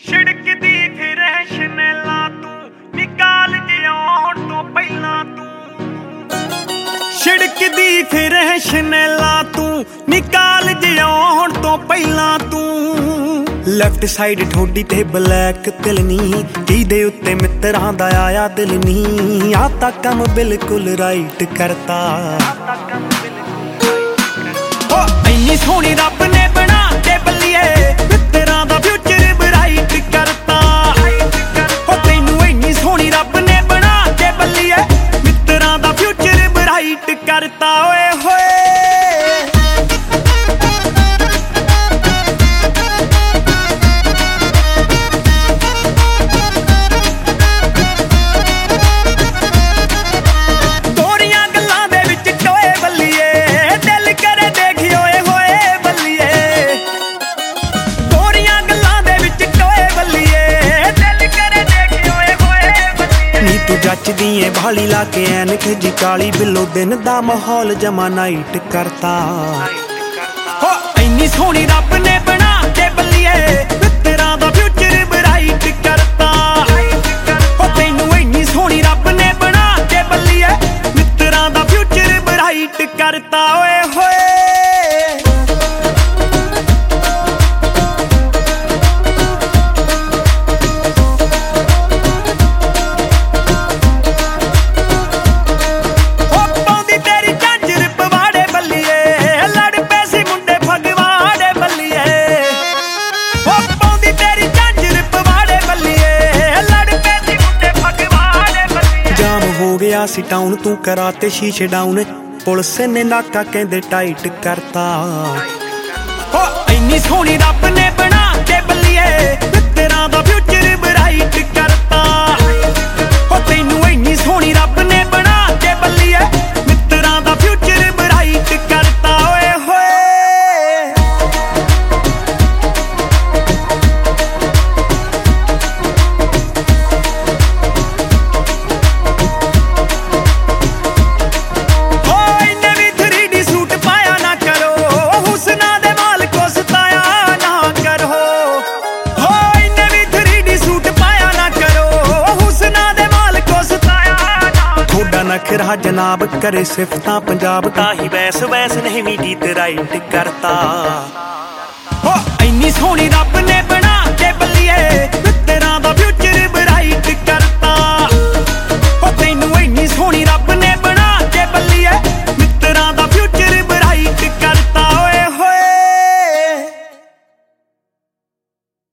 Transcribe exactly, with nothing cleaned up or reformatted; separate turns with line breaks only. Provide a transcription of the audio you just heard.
छिड़कदी फिरे शनेला तू निकाल जियाउण तो पहला तू छिड़कदी फिरे शनेला तू निकाल जियाउण तो पहला तू ਲੈਫਟ ਸਾਈਡ ਠੋਡੀ ਤੇ ਬਲੈਕ ਤਿਲ ਨੀ ਜਿਹਦੇ ਉੱਤੇ ਮਿੱਤਰਾਂ ਦਾ ਆਇਆ ਦਿਲ ਨੀ ਆ ਤਾਂ ਕੰਮ ਬਿਲਕੁਲ ਰਾਈਟ ਕਰਤਾ ਓ ਇੰਨੀ ਸੋਹਣੀ ਰੱਬ ਨੇ ਬਣਾ ਕੇ ਬੱਲੀਏ ਮਿੱਤਰਾਂ ਦਾ ਫਿਊਚਰ ਬਰਾਈਟ ਕਰਤਾ ਓ ਤੈਨੂੰ ਇੰਨੀ ਸੋਹਣੀ ਰੱਬ ਨੇ ਬਣਾ ਕੇ ਬੱਲੀਏ ਮਿੱਤਰਾਂ ਦਾ ਫਿਊਚਰ ਬਰਾਈਟ ਕਰਤਾ ਓਏ ਹੋਏ जचदी है भाली ला के ऐनक जी काली बिलो दिन दा माहौल जमा नाइट करता हो इन्नी सोहनी रब ने बना के बल्लिए मित्तरां दा फ्यूचर ब्राइट करता हो तैनू इन्नी सोहनी रब ने बना के बल्लिए मित्तरां दा फ्यूचर ब्राइट करता ओए होए सी टाउन तू कराते शीशे डाउन पुलिस ने नाका कहंदे टाइट करता ओ इन्नी सोहनी रब ने बना के बल्लिए मित्तरां दा फ्यूचर ब्राइट करता ओ तैनू इन्नी सोहनी रब ने बना के बल्लिए मित्तरां दा फ्यूचर ब्राइट करता ओए होए नखरा जनाब करे सिफतां पंजाब ताही वैस वैस नहीं भी गीत राइट करता हो इन्नी सोहनी